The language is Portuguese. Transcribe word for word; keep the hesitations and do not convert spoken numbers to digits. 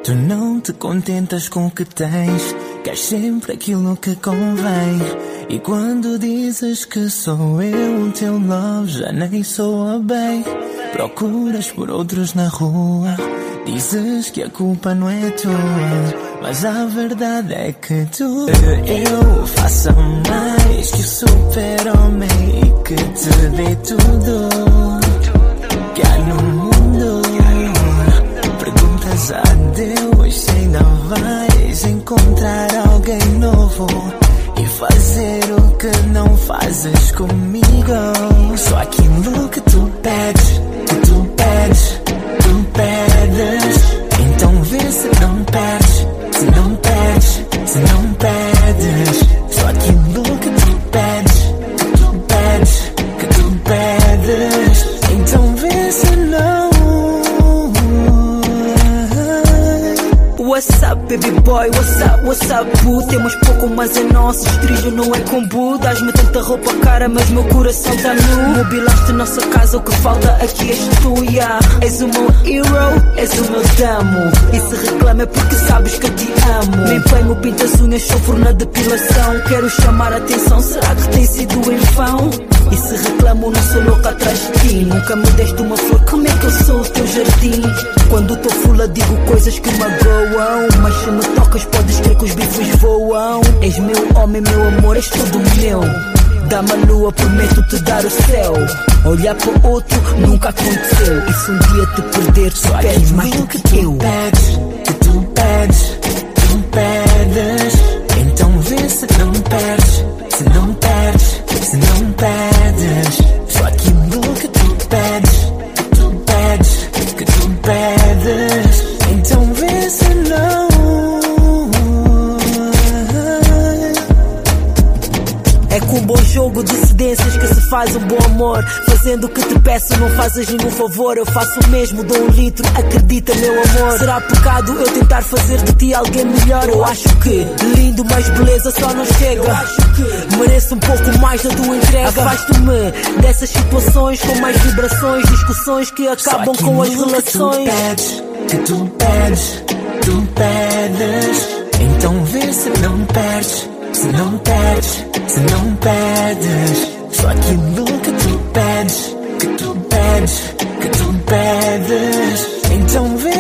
Tu não te contentas com o que tens, queres sempre aquilo que convém. E quando dizes que sou eu, o teu love já nem soa bem. Procuras por outros na rua, dizes que a culpa não é tua, mas a verdade é que tu, eu faço mais que o super-homem e que te dê tudo que há no mundo. Perguntas a Deus se ainda vais encontrar alguém novo e fazer o que não fazes comigo. Só aquilo que tu pedes, que tu pedes, tu pedes. Então vê se não perdes, se não perdes, se não perdes. Só aquilo que tu pedes, que tu pedes, que tu pedes. Então vê se não. What's up, baby boy, what's up, what's up, boo? Temos pouco, mas é nosso, trilho não é combo. Dás-me tanta roupa cara, mas meu coração tá nu. Mobilaste nossa casa, o que falta aqui és tu, yeah. És o meu hero, és o meu damo. E se reclama é porque sabes que eu te amo. Me empenho, pinto as unhas, sofro na depilação. Quero chamar a atenção, será que tem sido em vão? E se reclamo, não sou louca atrás de ti. Nunca me deste uma flor, como é que eu sou o teu jardim? Quando tô fula digo coisas que magoam, mas se me tocas podes crer que os bifes voam. És meu homem, meu amor, és tudo meu. Dá-me a lua, prometo-te dar o céu. Olhar para o outro nunca aconteceu. E se um dia te perder, tu pedes mais do que, que eu. Pedes, que tu pedes, tu pedes. Então vê se não perdes, se não perdes, se não perdes. Só aquilo que tu pedes, que tu pedes, que tu pedes. Então vê se não. É com um bom jogo de cedências que se faz um bom amor. Fazendo o que te peço, não fazes nenhum favor. Eu faço o mesmo, dou um litro, acredita meu amor. Será pecado eu tentar fazer de ti alguém melhor? Eu acho que lindo, mas beleza só não chega. Eu acho que mereço um pouco mais da tua entrega. Afasto-me dessas situações com mais vibrações, discussões que acabam com as relações. Que tu pedes, tu pedes. Então vê se não perdes, se não perdes, se não perdes. Só aquilo que tu pedes, que tu pedes, que tu pedes. Então vê